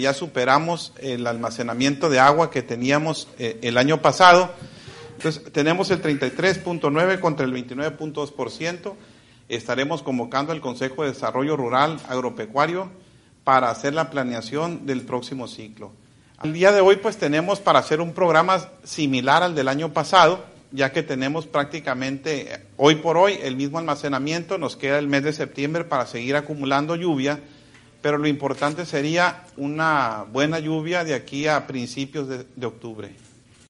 Ya superamos el almacenamiento de agua que teníamos el año pasado. Entonces, tenemos el 33.9 contra el 29.2%. Estaremos convocando al Consejo de Desarrollo Rural Agropecuario para hacer la planeación del próximo ciclo. El día de hoy, pues, tenemos para hacer un programa similar al del año pasado, ya que tenemos prácticamente, hoy por hoy, el mismo almacenamiento. Nos queda el mes de septiembre para seguir acumulando lluvia, pero lo importante sería una buena lluvia de aquí a principios de octubre.